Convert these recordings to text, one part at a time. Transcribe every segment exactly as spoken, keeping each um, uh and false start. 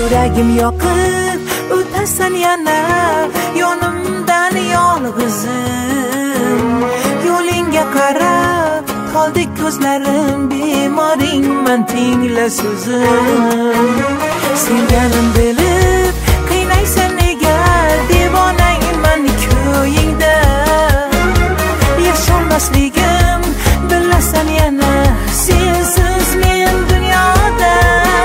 yuragim yoqib o'tasan yana yonimdan yolg'izim. Yo'lingga qarab toldek ko'zlarim, bemoringman tingla so'zim. Sevganim bilib qiynaysan nega, devonayman ko'yingda. Yasholmasligim bilasan yana, sensiz men dunyoda.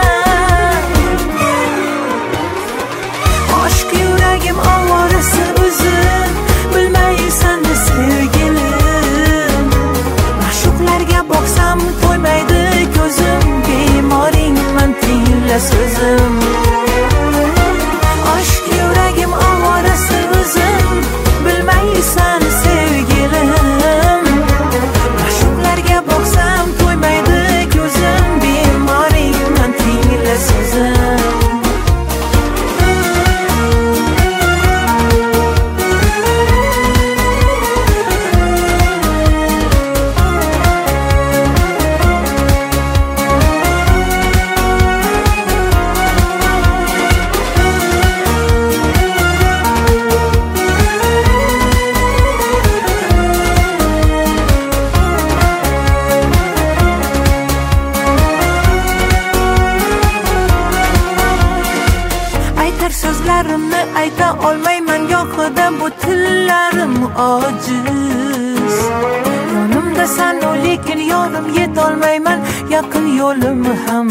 Aşk yuragim ovorasi o'zim, bilmaysan sevgilim. Ma'shuqlarga boqsam to'ymaydi ko'zim, bemoringman tingla so'zim. Aşk yuragim ovorasi o'zim, bilmaysan sevgilim. Ma'shuqlarga boqsam to'ymaydi ko'zim, bemoringman tingla so'zim. So'zlarimni ayta olmayman, yo'qida bu tillarim ojiz. Yonimdasan o lekin yorim yetolmayman, yaqin yo'lim ham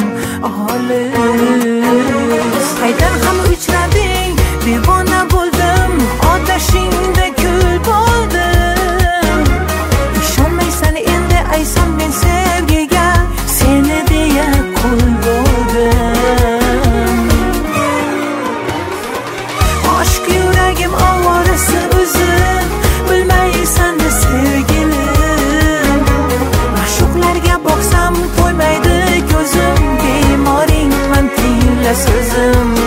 olis. Qaydan ham uchrading, devona bo'ldim, otashingda kul bo'ldim. Ishonmaysan endi aytsam men sevgiga, seni deya qul bo'ldim. Aşk yuragim ovorasi o'zim, bilmaysan sevgilim. Ma'shuqlarga boqsam to'ymaydi ko'zim, bemoringman tingla so'zim.